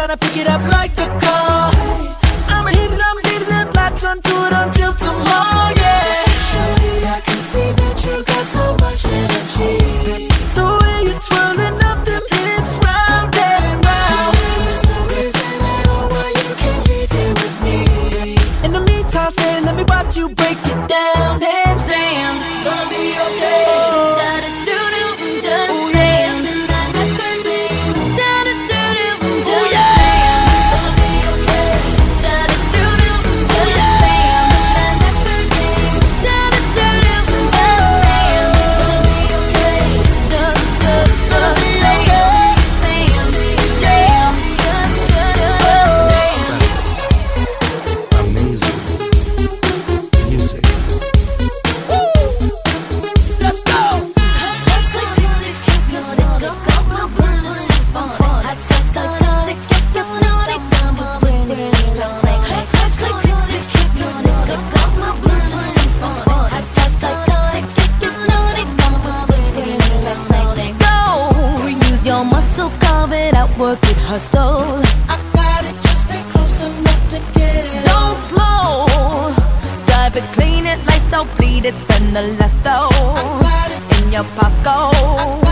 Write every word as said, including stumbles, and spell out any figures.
tryna pick it up like a call. I'ma hit it, I'm leaving it, latch onto it until tomorrow, yeah. Shorty, I can see that you got so much energy. The way you're twirling up them hips round and round. There's no reason at all why you can't leave here with me. In the meantime, stay, let me watch you break it down. And damn, it's gonna be okay. Oh. Da-da-doo-doo, just oh, yeah. Dance. Work it, hustle. I got it, just stay close enough to get it. Don't slow, drive it, clean it, lights out, bleed it, spend the last though. I got it in your pocket.